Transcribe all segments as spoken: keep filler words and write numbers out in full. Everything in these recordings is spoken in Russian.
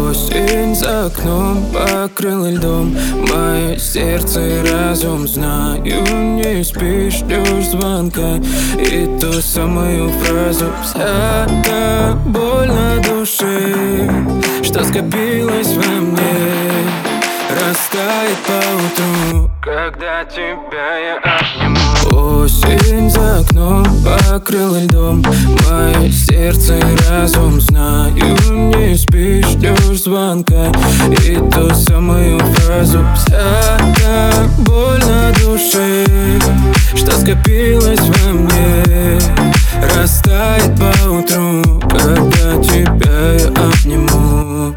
Осень за окном покрыла льдом мое сердце и разум. Знаю, не спишь, ждешь звонка и ту самую фразу. Вся та боль на душе, что скопилась во мне, растает поутру, когда тебя я обниму. Осень за окном покрыла льдом мое сердце и разум. Знаю, не спишь, ждешь звонка и ту самую фразу. Вся та боль на душе, что скопилась во мне, растает поутру, когда тебя я обниму.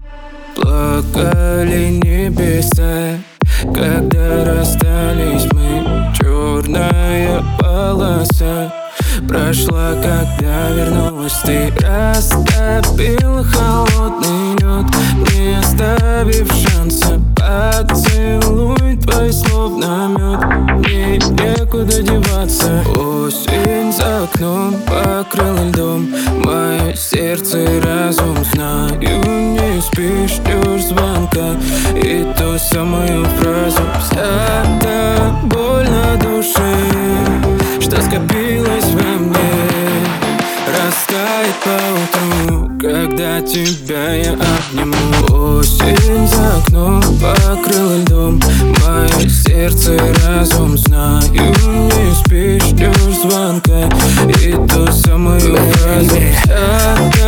Плакали небеса, когда расстались мы. Черная полоса прошла, когда вернулась ты. Растопил холодный лед, не оставив шанса. Поцелуй твой словно мед, мне некуда деваться. Осень за окном покрыла льдом мое сердце и разум. Знаю, не спишь, ждешь звонка и ту самую фразу. Вся та боль на душе, что скопилась во мне, растает поутру, когда тебя я обниму. Осень за окном покрыла льдом мое сердце и разум. Знаю, не спишь, ждешь звонка и ту самую фразу.